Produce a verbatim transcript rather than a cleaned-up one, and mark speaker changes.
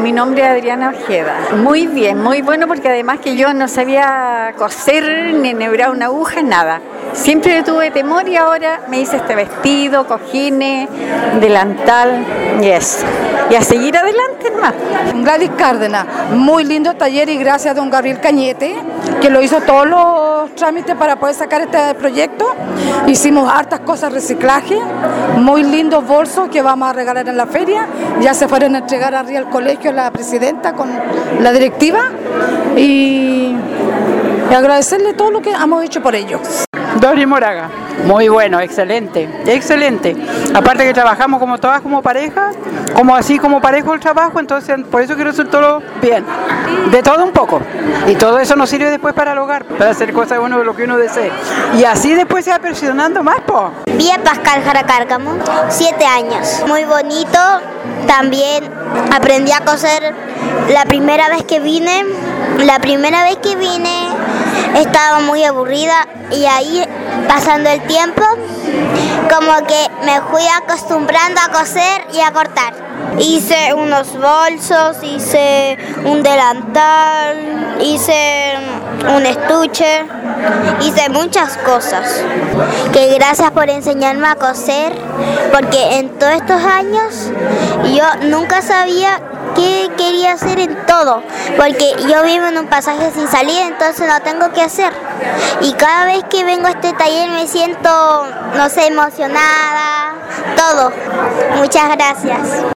Speaker 1: Mi nombre es Adriana Ojeda. Muy bien, muy bueno, porque además que yo no sabía coser ni enhebrar una aguja, nada. Siempre tuve temor y ahora me hice este vestido, cojines, delantal y eso. Y a seguir adelante más.
Speaker 2: Gladys Cárdenas, muy lindo taller y gracias a don Gabriel Cañete, que lo hizo todos los trámites para poder sacar este proyecto. Hicimos hartas cosas, reciclaje, muy lindos bolsos que vamos a regalar en la feria. Ya se fueron a entregar arriba al colegio la presidenta con la directiva y, y agradecerle todo lo que hemos hecho por ellos.
Speaker 3: Dori Moraga, muy bueno, excelente, excelente. Aparte que trabajamos como todas como pareja, como así como parejo el trabajo, entonces por eso quiero hacer todo bien, de todo un poco. Y todo eso nos sirve después para el hogar, para hacer cosas bueno de lo que uno desee. Y así después se va perfeccionando más, po.
Speaker 4: Vía Pascal Jara Cárcamo, siete años. Muy bonito, también aprendí a coser la primera vez que vine, la primera vez que vine estaba muy aburrida y ahí pasando el tiempo como que me fui acostumbrando a coser y a cortar. Hice unos bolsos, hice un delantal, hice un estuche, hice muchas cosas. Que gracias por enseñarme a coser, porque en todos estos años yo nunca sabía qué quería hacer en todo, porque yo vivo en un pasaje sin salida, entonces no tengo que hacer. Y cada vez que vengo a este taller me siento, no sé, emocionada, todo. Muchas gracias.